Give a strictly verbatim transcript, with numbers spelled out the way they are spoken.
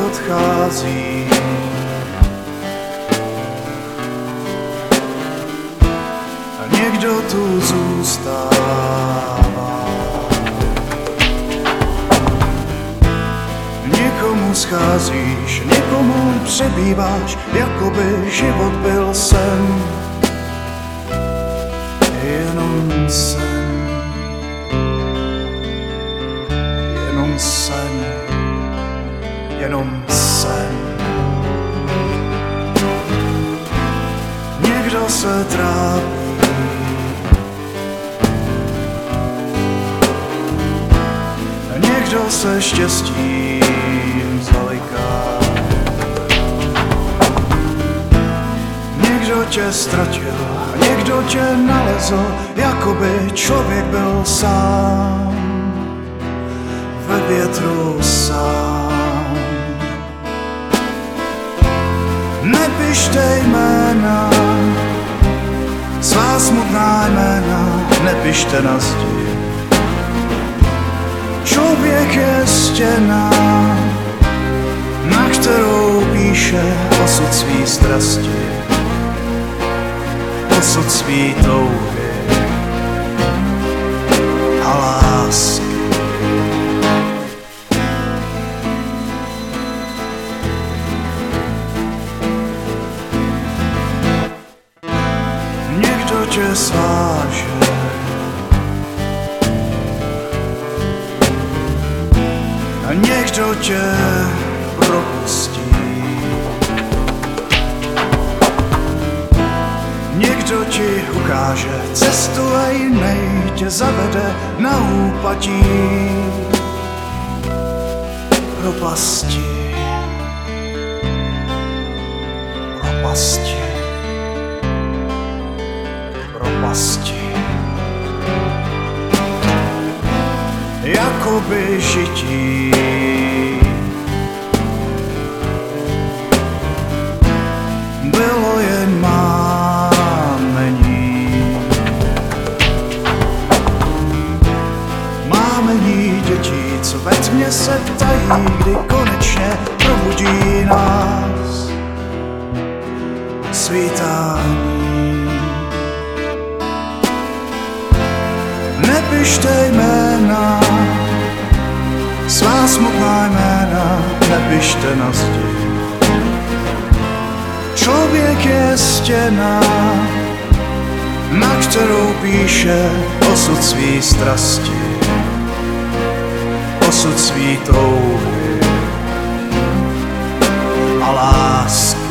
odchází. A někdo tu zůstává. Někomu scházíš, někomu přebýváš, jako by život byl sen. Jenom sen, jenom sen, jenom sen. Někdo se trápí, někdo se štěstím zaliká. Někdo tě ztratil, někdo tě nalezl, jako by člověk byl sám, ve větru sám. Nepište jména, svá smutná jména, nepište na zdi. Člověk je stěna, na kterou píše osud svý strasti, osud svý touhy a lásky. Někdo tě sváže, a někdo tě propustí. Někdo ti ukáže cestu a jiný tě zavede na úpatí propasti, propasti, propasti. Jakoby žití bylo jen mámení. Mámení dětí, co ve tmě se tají, kdy konečně probudí nás svítání. Nepište jména, svá smutná jména, nepište na zdi. Člověk je stěna, na kterou píše osud svý strasti, osud svý touhy a lásky.